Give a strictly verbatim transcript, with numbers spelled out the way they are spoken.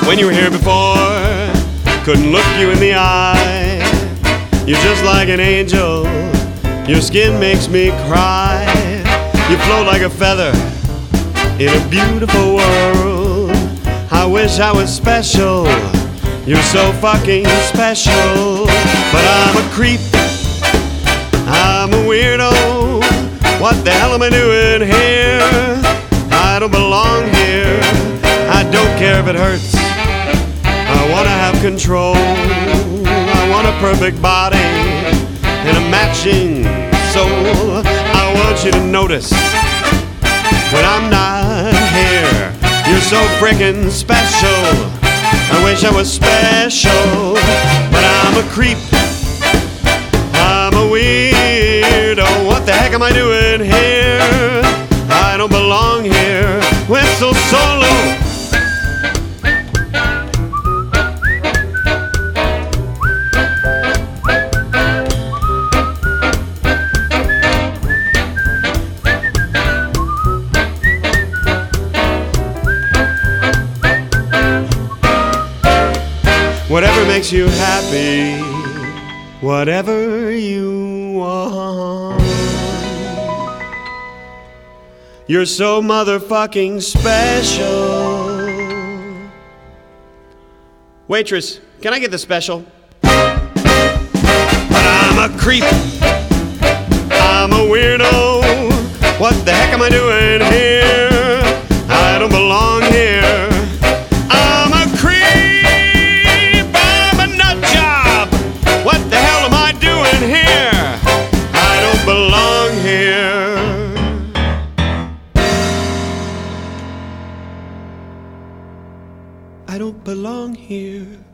when you were here before, couldn't look you in the eye. You're just like an angel, your skin makes me cry. You float like a feather in a beautiful world. I wish I was special, you're so fucking special. But I'm a creep, I'm a weirdo. What the hell am I doing here? I don't belong here. I don't care if it hurts, I wanna have control. I want a perfect body and a matching soul. I want you to notice when I'm not here, you're so frickin' special. I wish I was special, but I'm a creep, I'm a weirdo. What the heck am I doing here? I don't belong here. Whistle solo. Whatever makes you happy, whatever you want. You're so motherfucking special. Waitress, can I get the special? But I'm a creep, I'm a weirdo. What the heck am I doing here? I don't belong here. Belong here. I don't belong here.